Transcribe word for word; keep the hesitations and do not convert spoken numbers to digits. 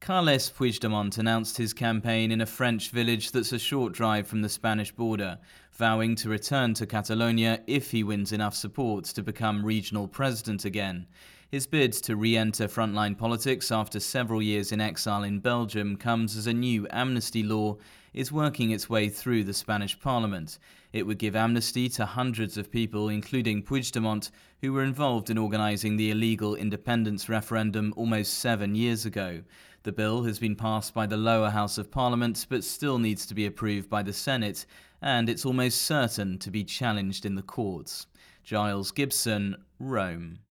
Carles Puigdemont announced his campaign in a French village that's a short drive from the Spanish border, vowing to return to Catalonia if he wins enough support to become regional president again. His bid to re-enter frontline politics after several years in exile in Belgium comes as a new amnesty law is working its way through the Spanish parliament. It would give amnesty to hundreds of people, including Puigdemont, who were involved in organising the illegal independence referendum almost seven years ago. The bill has been passed by the lower house of parliament but still needs to be approved by the Senate, and it's almost certain to be challenged in the courts. Giles Gibson, Rome.